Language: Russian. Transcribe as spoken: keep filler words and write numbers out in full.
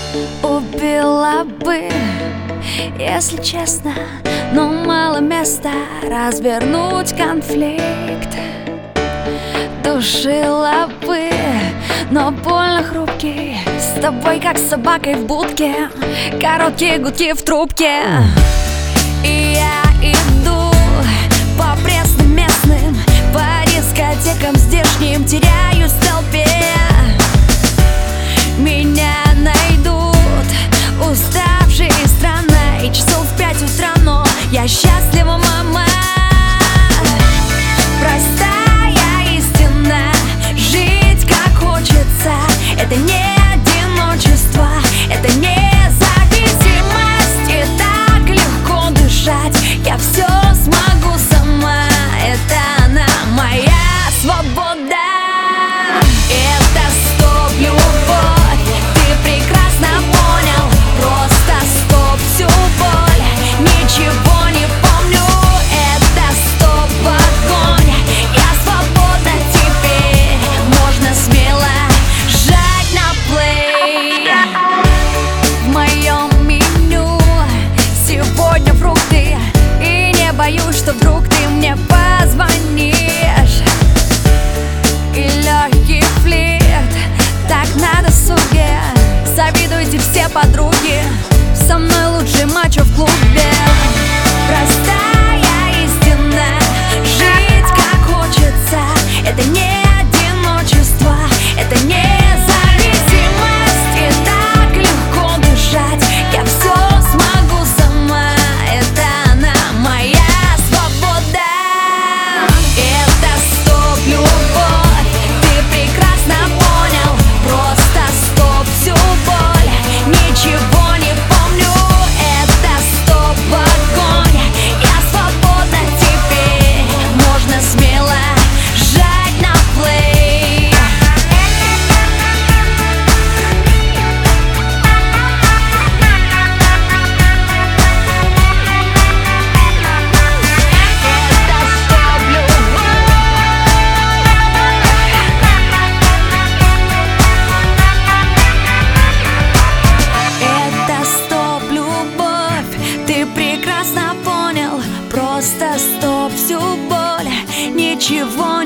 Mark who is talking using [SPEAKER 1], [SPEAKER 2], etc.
[SPEAKER 1] Убила бы, если честно, но мало места развернуть конфликт. Душила бы, но больно хрупкий, с тобой как с собакой в будке, короткие гудки в трубке. И я иду по пресным местным, по дискотекам здешним, теряюсь в толпе. Меня найдут уставшие и странно, и часов в пять утра, но я счастлива, мама. Простая истина, жить как хочется, это не одиночество, это не зависимость, и так легко дышать, я все смогу сама, это она моя свобода. Это стоп, любовь, ты прекрасно понял, просто стоп всю боль, ничего не помню. Это стоп, огонь, я свободна теперь, можно смело жать на плей. В моем меню сегодня фрукты, и не боюсь, что вдруг ты мне позвонишь. И легкий флирт, так на досуге, завидуйте все подруги, со мной лучший мачо в клубе. Простая истина, жить как хочется, это не одиночество, это не зависимость, и так легко дышать, я все смогу сама, это она моя свобода. Это стоп, любовь, ты прекрасно понял, просто стоп всю боль, ничего не помню. Это стоп, огонь, я свободна теперь, можно смело жать на плей. Это стоп, любовь. Это стоп, любовь, ты прекрасно понял, просто стоп всю боль, ничего